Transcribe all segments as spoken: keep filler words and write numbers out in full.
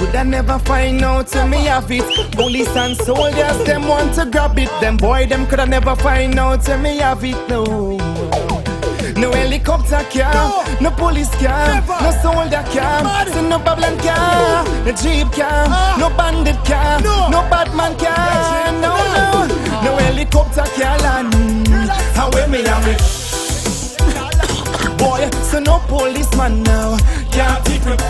coulda never find out till me have it. Police and soldiers, them want to grab it. Them boy, them coulda never find out till me have it. No, no helicopter car, no, no police car, never. No soldier car, so no Babylon car, no jeep car, uh, no bandit car, no, no Batman car, no, no, no, no helicopter car land. How we me have it? Boy, so no policeman now can't take me.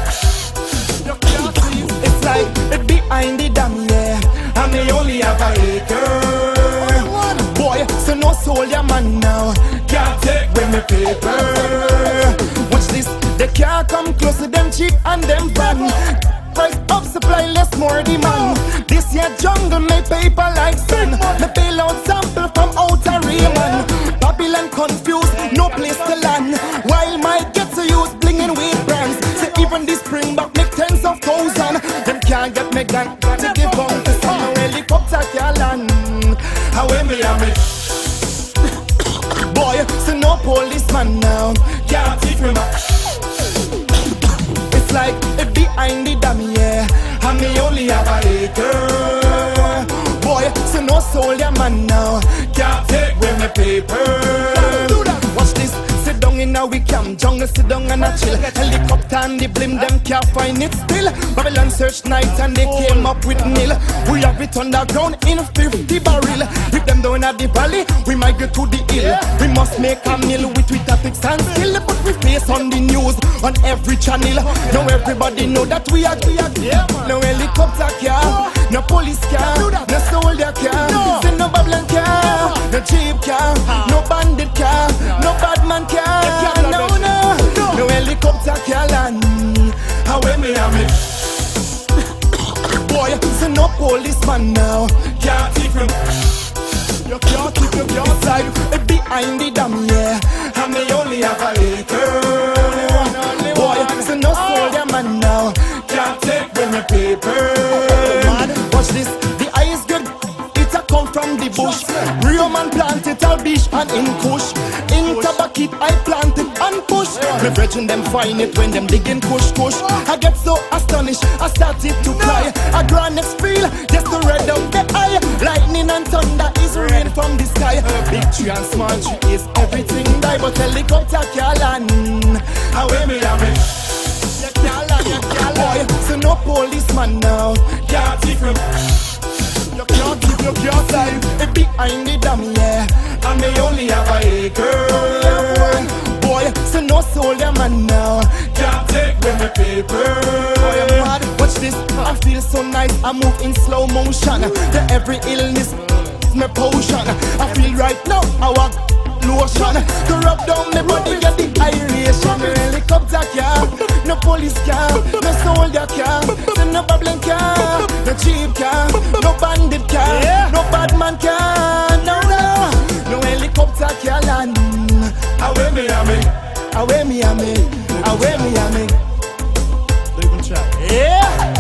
It's like it behind the dam, yeah, and me only have a acre. Boy, so no soldier man now can't take with me paper. Watch this, they can't come close to them cheap and them van. Price up, supply less, more demand. This year jungle make paper like sun. Me bail out sample from outer Raymond. Babylon confused, no place to land. While my get to use blinging with brands. Say even this Springbok make tens of thousands. Them can't get me gang, to give on to some no helicopter can land. How me am it? Boy, so no policeman now can't take me back. It's like it behind the dam, yeah, and me only have a acre. Boy, so no soldier man now can't take with me paper. Watch this, sit down in a we camp, jungle sit down and a chill. Helicopter and the blim, them can't find it still. Babylon search night and they came up with nil. We have it underground in fifty barrel. If them down at the valley, we might get to the hill. We must make a meal with with topics and still. But we face on the news, on every channel. Now everybody know that we are, we are yeah, no helicopter car, no police car, no soldier car, no, no Babylon car, no jeep car, no bandit car, no Batman car, no, no, no helicopter car land. How me have it? Boy, so no policeman now can't take him. You can't take him, you can't side it behind the dam, yeah, and me only have a acre. Boy, so no soldier man now can't take with me paper. Watch this, the eye is good, it a come from the bush. Real man plant it all beach and in kush. In tabakit I plant it and push. Me brethren them find it when them digging kush kush. I get so astonished, I started to cry. I grow next feel, just to red out the eye. Lightning and thunder is rain from the sky. Big tree and small tree is everything die, but helicopter can't land. How me have it? You can't land, you can't land. Boy, so no policeman now can't take him. You can't keep your can't side it behind the dam, yeah, and me only have a acre. Boy, so no soldier man now can't take with me paper. Boy, I'm mad. Watch this, I feel so nice, I move in slow motion. To every illness is my potion. I feel right now, I walk lotion. To rub down my body, get the aeration. No helicopter car, no police car, no soldier car, so no Babylon car, no jeep car, no bandit car, yeah, no Batman car, no, no, no helicopter car land. Away me, away, away me, away, away me, away. Don't even try. Yeah.